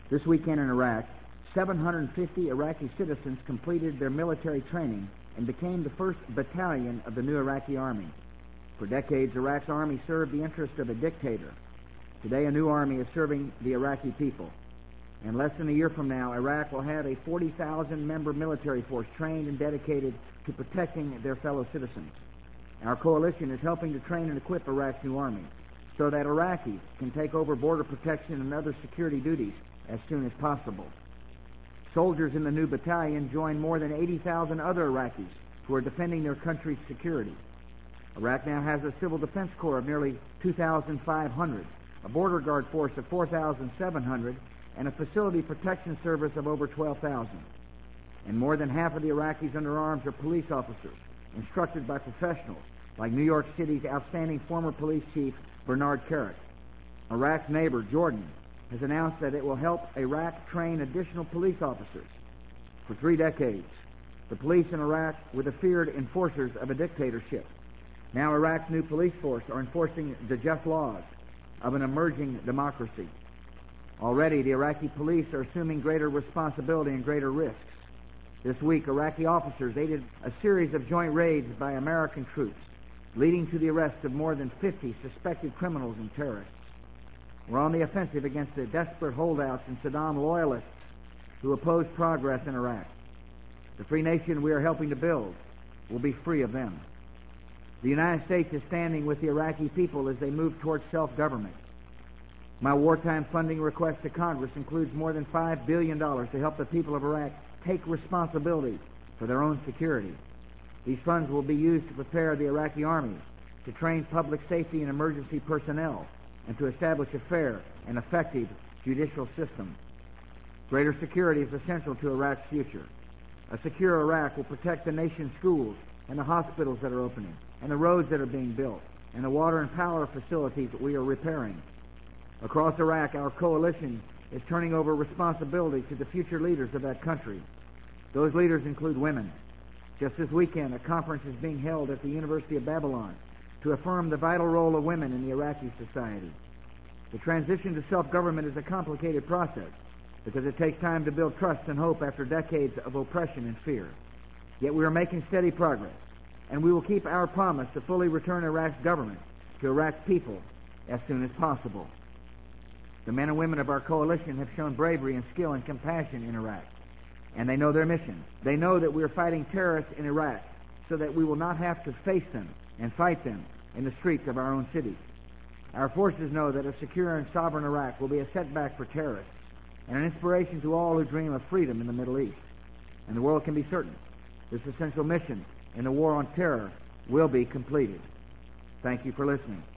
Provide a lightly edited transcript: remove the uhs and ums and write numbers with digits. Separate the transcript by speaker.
Speaker 1: This weekend in Iraq, 750 Iraqi citizens completed their military training and became the first battalion of the new Iraqi army. For decades, Iraq's army served the interests of a dictator. Today, a new army is serving the Iraqi people. And less than a year from now, Iraq will have a 40,000-member military force trained and dedicated to protecting their fellow citizens. Our coalition is helping to train and equip Iraq's new army so that Iraqis can take over border protection and other security duties as soon as possible. Soldiers in the new battalion join more than 80,000 other Iraqis who are defending their country's security. Iraq now has a civil defense corps of nearly 2,500, a border guard force of 4,700, and a facility protection service of over 12,000. And more than half of the Iraqis under arms are police officers, instructed by professionals like New York City's outstanding former police chief, Bernard Kerik. Iraq's neighbor, Jordan, has announced that it will help Iraq train additional police officers. For 3 decades, the police in Iraq were the feared enforcers of a dictatorship. Now Iraq's new police force are enforcing the just laws of an emerging democracy. Already, the Iraqi police are assuming greater responsibility and greater risks. This week, Iraqi officers aided a series of joint raids by American troops, leading to the arrest of more than 50 suspected criminals and terrorists. We're on the offensive against the desperate holdouts and Saddam loyalists who oppose progress in Iraq. The free nation we are helping to build will be free of them. The United States is standing with the Iraqi people as they move towards self-government. My wartime funding request to Congress includes more than $5 billion to help the people of Iraq take responsibility for their own security. These funds will be used to prepare the Iraqi army, to train public safety and emergency personnel, and to establish a fair and effective judicial system. Greater security is essential to Iraq's future. A secure Iraq will protect the nation's schools and the hospitals that are opening, and the roads that are being built, and the water and power facilities that we are repairing. Across Iraq, our coalition is turning over responsibility to the future leaders of that country. Those leaders include women. Just this weekend, a conference is being held at the University of Babylon to affirm the vital role of women in the Iraqi society. The transition to self-government is a complicated process because it takes time to build trust and hope after decades of oppression and fear. Yet we are making steady progress, and we will keep our promise to fully return Iraq's government to Iraq's people as soon as possible. The men and women of our coalition have shown bravery and skill and compassion in Iraq, and they know their mission. They know that we are fighting terrorists in Iraq so that we will not have to face them and fight them in the streets of our own cities. Our forces know that a secure and sovereign Iraq will be a setback for terrorists and an inspiration to all who dream of freedom in the Middle East. And the world can be certain this essential mission in the war on terror will be completed. Thank you for listening.